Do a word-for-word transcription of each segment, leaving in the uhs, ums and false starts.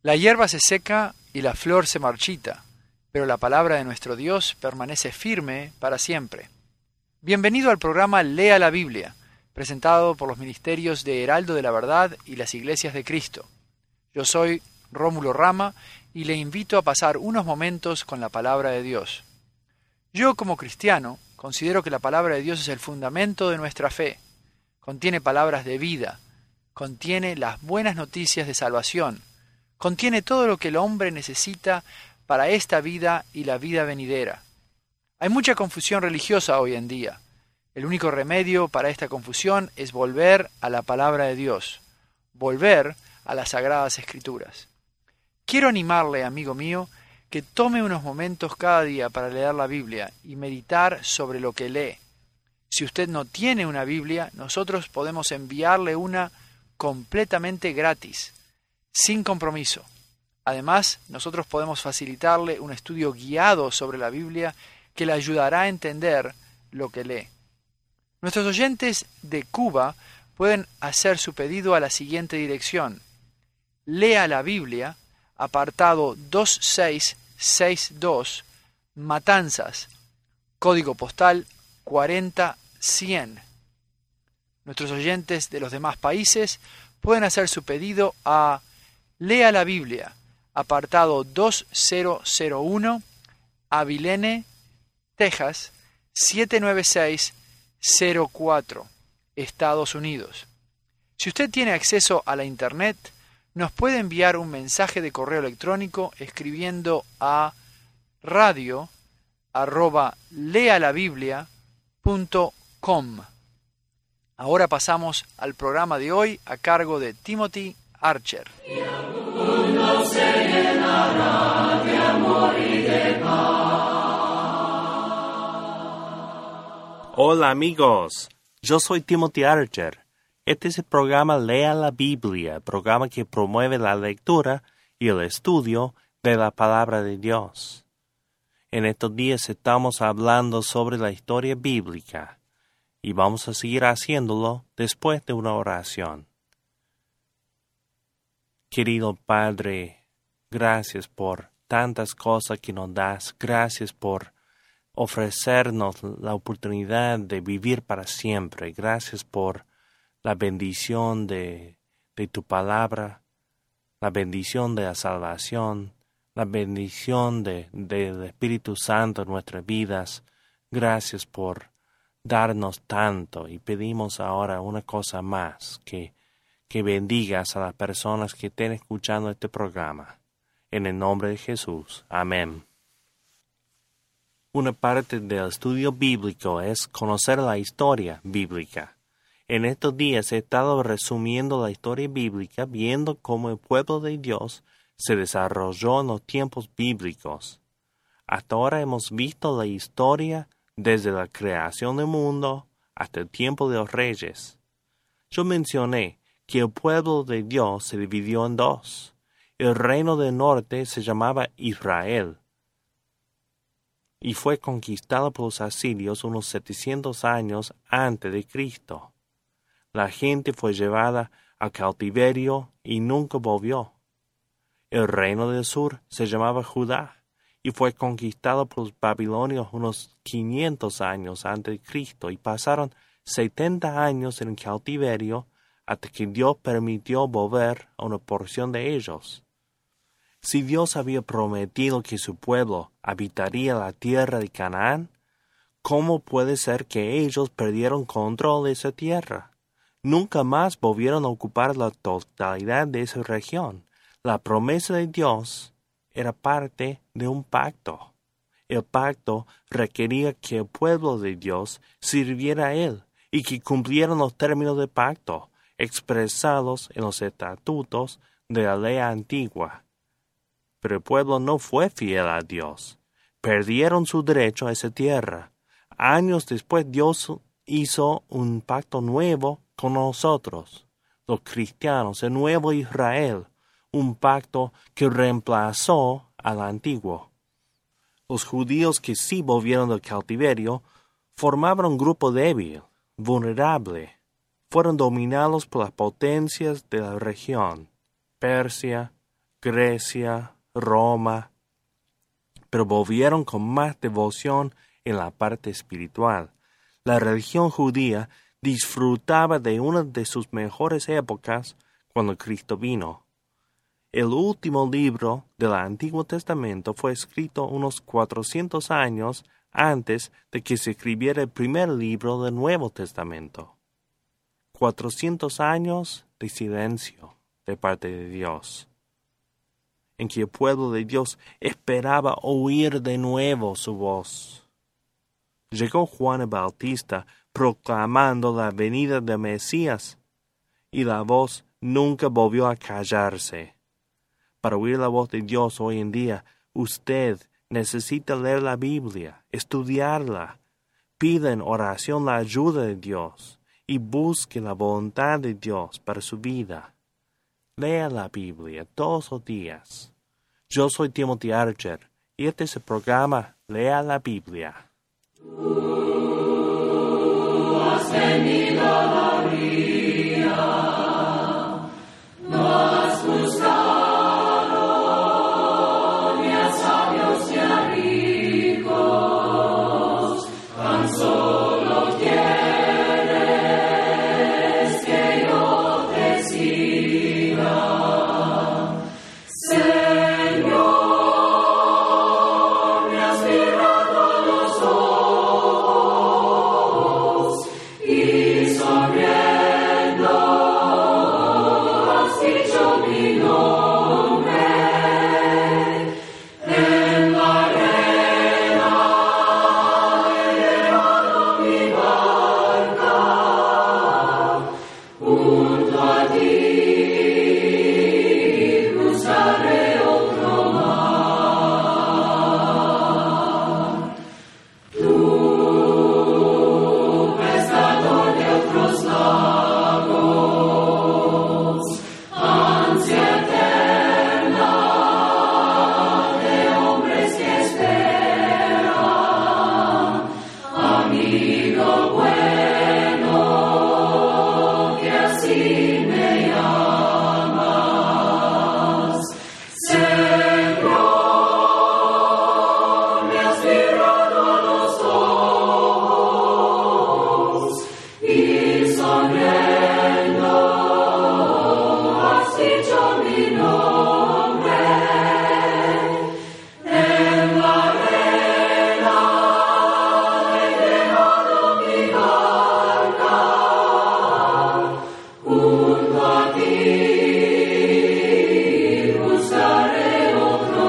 La hierba se seca y la flor se marchita, pero la palabra de nuestro Dios permanece firme para siempre. Bienvenido al programa Lea la Biblia, presentado por los ministerios de Heraldo de la Verdad y las Iglesias de Cristo. Yo soy Rómulo Rama y le invito a pasar unos momentos con la palabra de Dios. Yo, como cristiano, considero que la palabra de Dios es el fundamento de nuestra fe. Contiene palabras de vida, contiene las buenas noticias de salvación, contiene todo lo que el hombre necesita para esta vida y la vida venidera. Hay mucha confusión religiosa hoy en día. El único remedio para esta confusión es volver a la palabra de Dios, volver a las Sagradas Escrituras. Quiero animarle, amigo mío, que tome unos momentos cada día para leer la Biblia y meditar sobre lo que lee. Si usted no tiene una Biblia, nosotros podemos enviarle una completamente gratis, sin compromiso. Además, nosotros podemos facilitarle un estudio guiado sobre la Biblia que le ayudará a entender lo que lee. Nuestros oyentes de Cuba pueden hacer su pedido a la siguiente dirección. Lea la Biblia, apartado dos seis seis dos, Matanzas, código postal cuarenta cien. Nuestros oyentes de los demás países pueden hacer su pedido a Lea la Biblia, apartado dos mil uno, Abilene, Texas, siete nueve seis cero cuatro, Estados Unidos. Si usted tiene acceso a la Internet, nos puede enviar un mensaje de correo electrónico escribiendo a radio arroba lealabiblia punto com. Ahora pasamos al programa de hoy a cargo de Timothy Archer. Hola amigos, yo soy Timothy Archer. Este es el programa Lea la Biblia, programa que promueve la lectura y el estudio de la palabra de Dios. En estos días estamos hablando sobre la historia bíblica y vamos a seguir haciéndolo después de una oración. Querido Padre, gracias por tantas cosas que nos das. Gracias por ofrecernos la oportunidad de vivir para siempre. Gracias por la bendición de, de tu palabra, la bendición de la salvación, la bendición de, del Espíritu Santo en nuestras vidas. Gracias por darnos tanto y pedimos ahora una cosa más, que, que bendigas a las personas que estén escuchando este programa. En el nombre de Jesús. Amén. Una parte del estudio bíblico es conocer la historia bíblica. En estos días he estado resumiendo la historia bíblica, viendo cómo el pueblo de Dios se desarrolló en los tiempos bíblicos. Hasta ahora hemos visto la historia desde la creación del mundo hasta el tiempo de los reyes. Yo mencioné que el pueblo de Dios se dividió en dos. El reino del norte se llamaba Israel y fue conquistado por los asirios unos setecientos años antes de Cristo. La gente fue llevada a cautiverio y nunca volvió. El reino del sur se llamaba Judá y fue conquistado por los babilonios unos quinientos años antes de Cristo y pasaron setenta años en cautiverio hasta que Dios permitió volver a una porción de ellos. Si Dios había prometido que su pueblo habitaría la tierra de Canaán, ¿cómo puede ser que ellos perdieron control de esa tierra? Nunca más volvieron a ocupar la totalidad de esa región. La promesa de Dios era parte de un pacto. El pacto requería que el pueblo de Dios sirviera a Él y que cumplieran los términos del pacto, expresados en los estatutos de la ley antigua. Pero el pueblo no fue fiel a Dios. Perdieron su derecho a esa tierra. Años después Dios hizo un pacto nuevo con nosotros, los cristianos, el nuevo Israel, un pacto que reemplazó al antiguo. Los judíos que sí volvieron del cautiverio formaban un grupo débil, vulnerable. Fueron dominados por las potencias de la región, Persia, Grecia, Roma, pero volvieron con más devoción en la parte espiritual. La religión judía disfrutaba de una de sus mejores épocas cuando Cristo vino. El último libro del Antiguo Testamento fue escrito unos cuatrocientos años antes de que se escribiera el primer libro del Nuevo Testamento. Cuatrocientos años de silencio de parte de Dios, en que el pueblo de Dios esperaba oír de nuevo su voz. Llegó Juan el Bautista proclamando la venida del Mesías, y la voz nunca volvió a callarse. Para oír la voz de Dios hoy en día, usted necesita leer la Biblia, estudiarla, pida en oración la ayuda de Dios y busque la voluntad de Dios para su vida. Lea la Biblia todos los días. Yo soy Timothy Archer y este es el programa Lea la Biblia. Tú has venido a la orilla, no has buscado ni a sabios ni a ricos, tan solo quieres que yo te siga. Señor, me has mirado a los ojos y sonriendo has dicho mi nombre. En la arena he dejado mi barca, junto a ti cruzaré otro mar. Tú, pescador de otros lagos, ansia eterna de hombres que esperan, amigo bueno, que así me llamas. Señor, me has mirado a los ojos y sonriendo has dicho mi nombre. En la arena he dejado mi barca, junto a ti cruzaré otro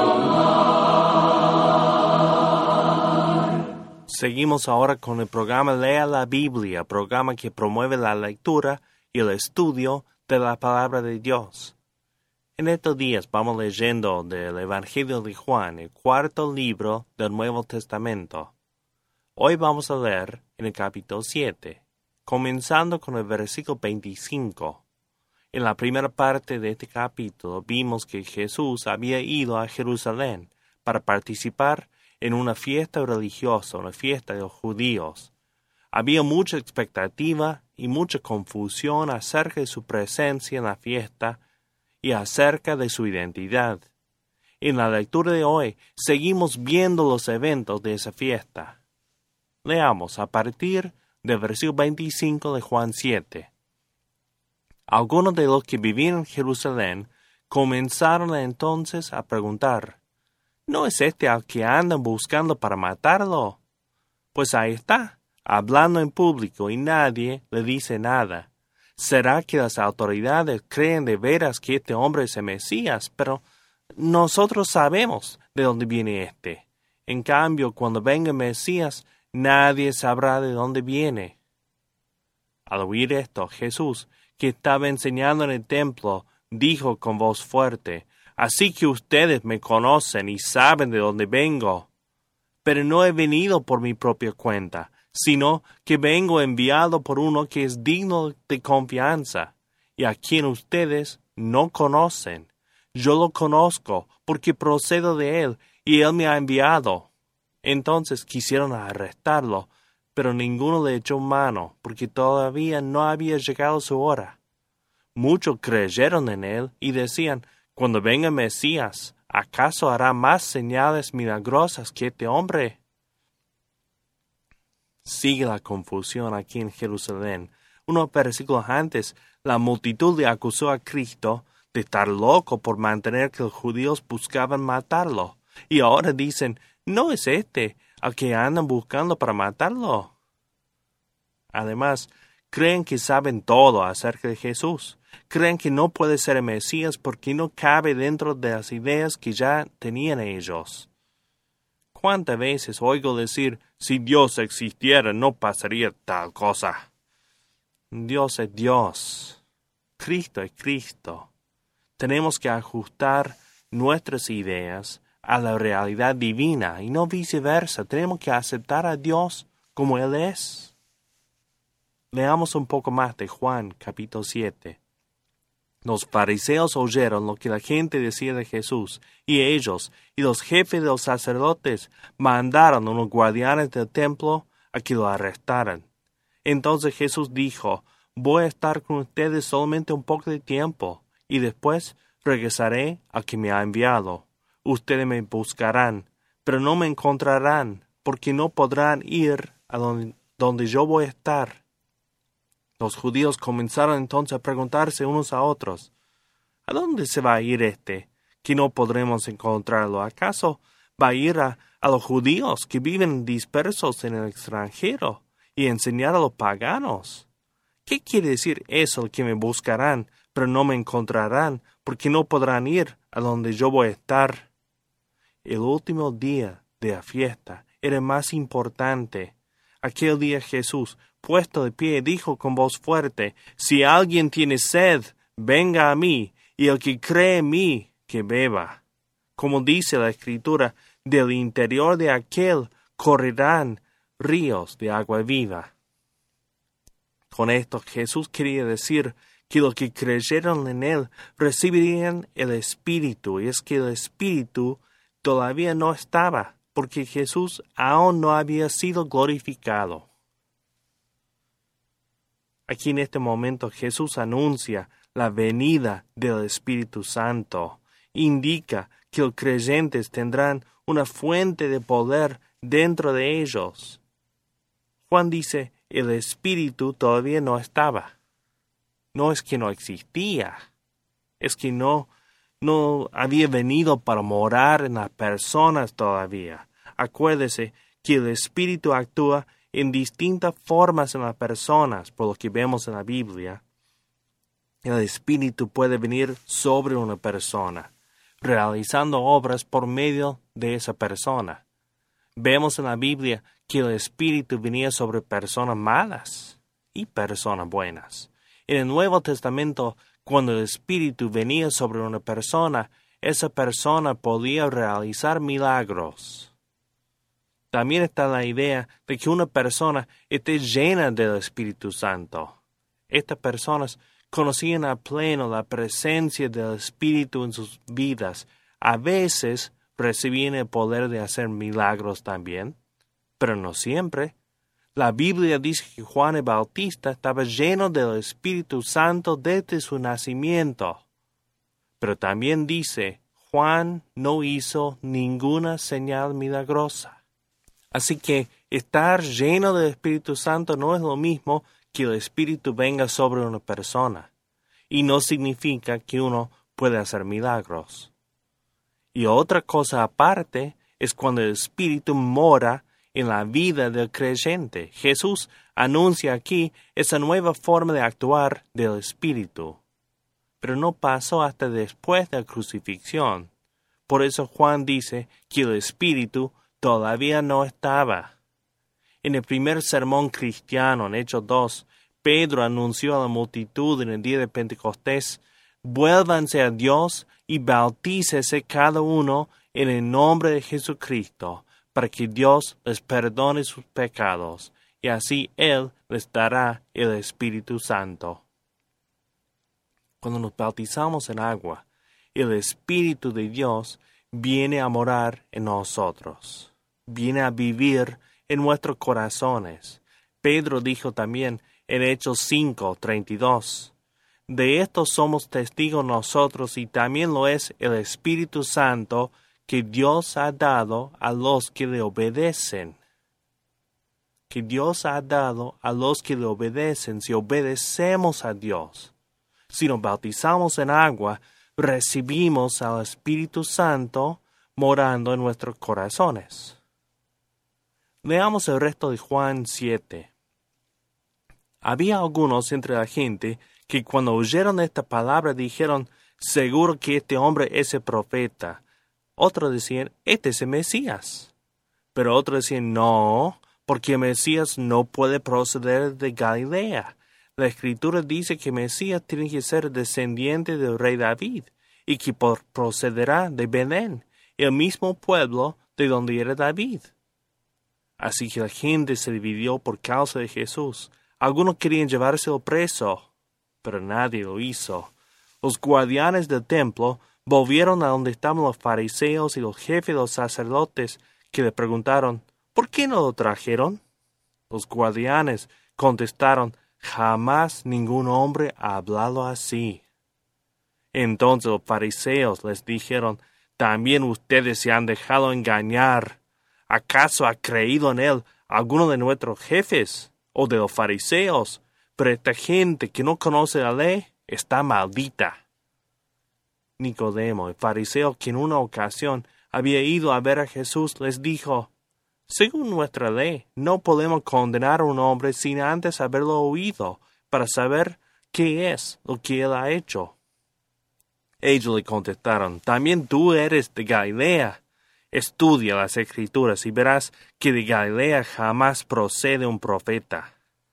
mar. Seguimos ahora con el programa Lea la Biblia, programa que promueve la lectura y el estudio de la palabra de Dios. En estos días vamos leyendo del Evangelio de Juan, el cuarto libro del Nuevo Testamento. Hoy vamos a leer en el capítulo siete, comenzando con el versículo veinticinco. En la primera parte de este capítulo vimos que Jesús había ido a Jerusalén para participar en una fiesta religiosa, una fiesta de los judíos. Había mucha expectativa y mucha confusión acerca de su presencia en la fiesta y acerca de su identidad. En la lectura de hoy seguimos viendo los eventos de esa fiesta. Leamos a partir del versículo veinticinco de Juan siete. Algunos de los que vivían en Jerusalén comenzaron entonces a preguntar: ¿no es este al que andan buscando para matarlo? Pues ahí está, hablando en público y nadie le dice nada. ¿Será que las autoridades creen de veras que este hombre es el Mesías? Pero nosotros sabemos de dónde viene este. En cambio, cuando venga el Mesías, nadie sabrá de dónde viene. Al oír esto, Jesús, que estaba enseñando en el templo, dijo con voz fuerte: Así que ustedes me conocen y saben de dónde vengo. Pero no he venido por mi propia cuenta, sino que vengo enviado por uno que es digno de confianza, y a quien ustedes no conocen. Yo lo conozco, porque procedo de él, y él me ha enviado. Entonces quisieron arrestarlo, pero ninguno le echó mano, porque todavía no había llegado su hora. Muchos creyeron en él y decían: Cuando venga Mesías, ¿acaso hará más señales milagrosas que este hombre? Sigue la confusión aquí en Jerusalén. Unos versículos antes, la multitud le acusó a Cristo de estar loco por mantener que los judíos buscaban matarlo. Y ahora dicen, ¿no es este al que andan buscando para matarlo? Además, creen que saben todo acerca de Jesús. Creen que no puede ser el Mesías porque no cabe dentro de las ideas que ya tenían ellos. ¿Cuántas veces oigo decir, si Dios existiera no pasaría tal cosa? Dios es Dios. Cristo es Cristo. Tenemos que ajustar nuestras ideas a la realidad divina y no viceversa. Tenemos que aceptar a Dios como Él es. Leamos un poco más de Juan, capítulo siete. Los fariseos oyeron lo que la gente decía de Jesús, y ellos y los jefes de los sacerdotes mandaron a los guardianes del templo a que lo arrestaran. Entonces Jesús dijo, voy a estar con ustedes solamente un poco de tiempo, y después regresaré al que me ha enviado. Ustedes me buscarán, pero no me encontrarán, porque no podrán ir a donde, donde yo voy a estar. Los judíos comenzaron entonces a preguntarse unos a otros, ¿a dónde se va a ir este, que no podremos encontrarlo? ¿Acaso va a ir a, a los judíos que viven dispersos en el extranjero y enseñar a los paganos? ¿Qué quiere decir eso, que me buscarán, pero no me encontrarán, porque no podrán ir a donde yo voy a estar? El último día de la fiesta era más importante. Aquel día Jesús, puesto de pie, dijo con voz fuerte, si alguien tiene sed, venga a mí, y el que cree en mí, que beba. Como dice la Escritura, del interior de aquel correrán ríos de agua viva. Con esto Jesús quería decir que los que creyeron en Él recibirían el Espíritu, y es que el Espíritu todavía no estaba, porque Jesús aún no había sido glorificado. Aquí en este momento Jesús anuncia la venida del Espíritu Santo. Indica que los creyentes tendrán una fuente de poder dentro de ellos. Juan dice, el Espíritu todavía no estaba. No es que no existía, es que no, no había venido para morar en las personas todavía. Acuérdese que el Espíritu actúa en distintas formas en las personas, por lo que vemos en la Biblia. El Espíritu puede venir sobre una persona, realizando obras por medio de esa persona. Vemos en la Biblia que el Espíritu venía sobre personas malas y personas buenas. En el Nuevo Testamento, cuando el Espíritu venía sobre una persona, esa persona podía realizar milagros. También está la idea de que una persona esté llena del Espíritu Santo. Estas personas conocían a pleno la presencia del Espíritu en sus vidas. A veces recibían el poder de hacer milagros también, pero no siempre. La Biblia dice que Juan el Bautista estaba lleno del Espíritu Santo desde su nacimiento. Pero también dice, Juan no hizo ninguna señal milagrosa. Así que estar lleno del Espíritu Santo no es lo mismo que el Espíritu venga sobre una persona. Y no significa que uno puede hacer milagros. Y otra cosa aparte es cuando el Espíritu mora en la vida del creyente. Jesús anuncia aquí esa nueva forma de actuar del Espíritu. Pero no pasó hasta después de la crucifixión. Por eso Juan dice que el Espíritu todavía no estaba. En el primer sermón cristiano, en Hechos dos, Pedro anunció a la multitud en el día de Pentecostés, vuélvanse a Dios y bautícese cada uno en el nombre de Jesucristo, para que Dios les perdone sus pecados, y así Él les dará el Espíritu Santo. Cuando nos bautizamos en agua, el Espíritu de Dios viene a morar en nosotros, viene a vivir en nuestros corazones. Pedro dijo también en Hechos cinco, treinta y dos, De esto somos testigos nosotros y también lo es el Espíritu Santo que Dios ha dado a los que le obedecen. Que Dios ha dado a los que le obedecen si obedecemos a Dios. Si nos bautizamos en agua, recibimos al Espíritu Santo morando en nuestros corazones. Leamos el resto de Juan siete. Había algunos entre la gente que cuando oyeron esta palabra dijeron, seguro que este hombre es el profeta. Otros decían, este es el Mesías. Pero otros decían, no, porque el Mesías no puede proceder de Galilea. La Escritura dice que Mesías tiene que ser descendiente del rey David, y que por procederá de Belén, el mismo pueblo de donde era David. Así que la gente se dividió por causa de Jesús. Algunos querían llevárselo preso, pero nadie lo hizo. Los guardianes del templo volvieron a donde estaban los fariseos y los jefes de los sacerdotes, que le preguntaron, ¿por qué no lo trajeron? Los guardianes contestaron, jamás ningún hombre ha hablado así. Entonces los fariseos les dijeron, también ustedes se han dejado engañar. ¿Acaso ha creído en él alguno de nuestros jefes o de los fariseos? Pero esta gente que no conoce la ley está maldita. Nicodemo, el fariseo que en una ocasión había ido a ver a Jesús, les dijo, según nuestra ley, no podemos condenar a un hombre sin antes haberlo oído, para saber qué es lo que él ha hecho. Ellos le contestaron, también tú eres de Galilea. Estudia las Escrituras y verás que de Galilea jamás procede un profeta.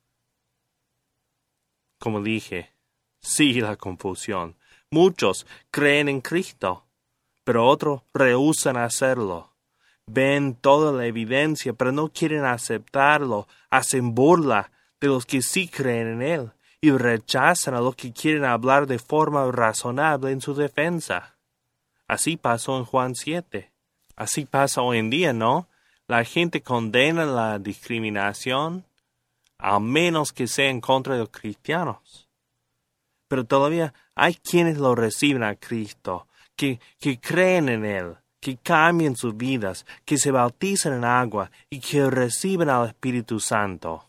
Como dije, sigue la confusión. Muchos creen en Cristo, pero otros rehúsan hacerlo. Ven toda la evidencia, pero no quieren aceptarlo. Hacen burla de los que sí creen en él y rechazan a los que quieren hablar de forma razonable en su defensa. Así pasó en Juan siete. Así pasa hoy en día, ¿no? La gente condena la discriminación, al menos que sea en contra de los cristianos. Pero todavía hay quienes lo reciben a Cristo, que, que creen en él, que cambian sus vidas, que se bautizan en agua y que reciben al Espíritu Santo.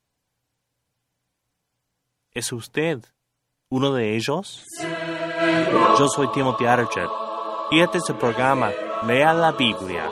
¿Es usted uno de ellos? Yo soy Timothy Archer y este es el programa Lea la Biblia.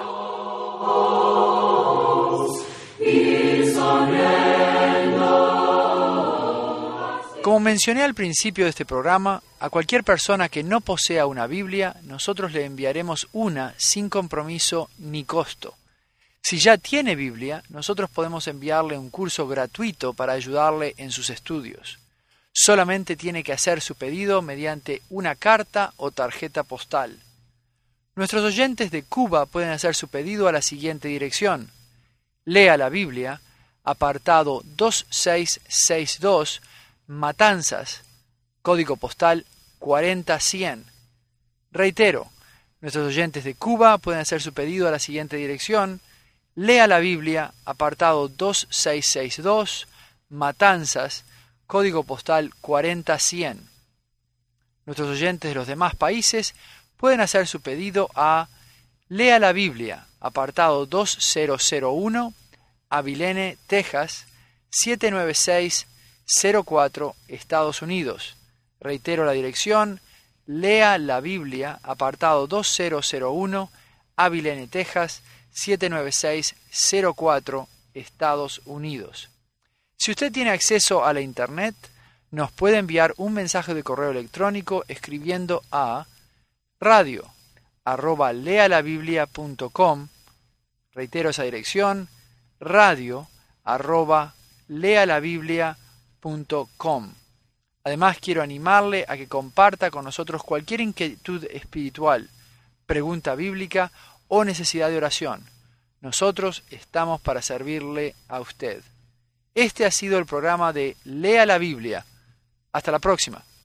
Como mencioné al principio de este programa, a cualquier persona que no posea una Biblia, nosotros le enviaremos una sin compromiso ni costo. Si ya tiene Biblia, nosotros podemos enviarle un curso gratuito para ayudarle en sus estudios. Solamente tiene que hacer su pedido mediante una carta o tarjeta postal. Nuestros oyentes de Cuba pueden hacer su pedido a la siguiente dirección. Lea la Biblia, apartado dos seis seis dos, Matanzas, código postal cuarenta cien. Reitero, nuestros oyentes de Cuba pueden hacer su pedido a la siguiente dirección. Lea la Biblia, apartado dos seis seis dos, Matanzas, código postal cuarenta cien. Nuestros oyentes de los demás países pueden hacer su pedido a Lea la Biblia, apartado dos mil uno, Abilene, Texas, siete nueve seis cero cuatro, Estados Unidos. Reitero la dirección, Lea la Biblia, apartado dos mil uno, Abilene, Texas, siete nueve seis cero cuatro, Estados Unidos. Si usted tiene acceso a la Internet, nos puede enviar un mensaje de correo electrónico escribiendo a radio arroba lealabiblia punto com. Reitero esa dirección, radio arroba lealabiblia punto com. Además, quiero animarle a que comparta con nosotros cualquier inquietud espiritual, pregunta bíblica o necesidad de oración. Nosotros estamos para servirle a usted. Este ha sido el programa de Lea la Biblia. Hasta la próxima.